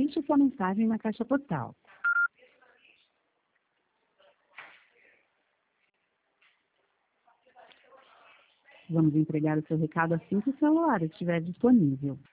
deixe sua mensagem na caixa postal. Vamos entregar o seu recado assim que o celular estiver disponível.